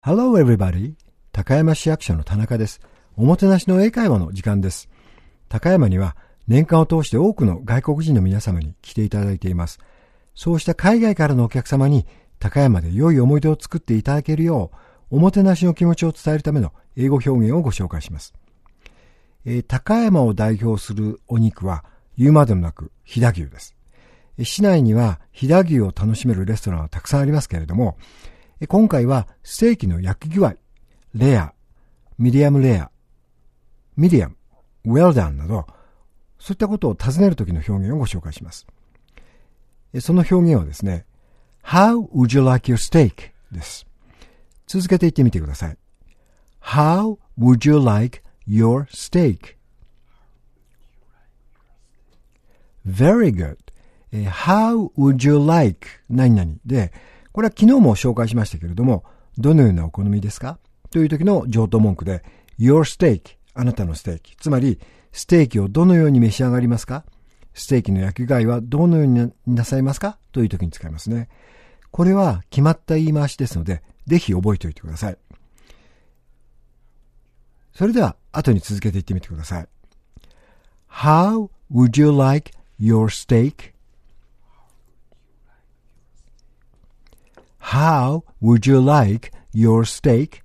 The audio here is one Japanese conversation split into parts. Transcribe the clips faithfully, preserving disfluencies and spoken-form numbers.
Hello everybody! 高山市役所の田中です。おもてなしの英会話の時間です。高山には年間を通して多くの外国人の皆様に来ていただいています。そうした海外からのお客様に高山で良い思い出を作っていただけるよう、おもてなしの気持ちを伝えるための英語表現をご紹介します。えー、高山を代表するお肉は言うまでもなく飛騨牛です。市内には飛騨牛を楽しめるレストランはたくさんありますけれども、今回はステーキの焼き具合、レア、ミディアムレア、ミディアム、ウェルダンなど、そういったことを尋ねるときの表現をご紹介します。その表現はですね、How would you like your steak? です。続けて言ってみてください。How would you like your steak? Very good. How would you like 何々で、これは昨日も紹介しましたけれども、どのようなお好みですかという時の上等文句で、your steak、あなたのステーキ。つまり、ステーキをどのように召し上がりますか？ステーキの焼き具合はどのようになさいますか？という時に使いますね。これは決まった言い回しですので、ぜひ覚えておいてください。それでは、後に続けて言ってみてください。How would you like your steak?How would you like your steak?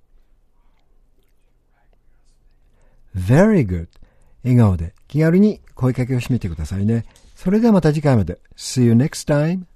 Very good. 笑顔で気軽に声かけをしてみてくださいね。それではまた次回まで。See you next time.